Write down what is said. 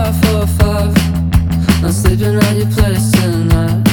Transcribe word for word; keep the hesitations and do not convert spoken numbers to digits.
five, four, five. Not sleeping at your place tonight.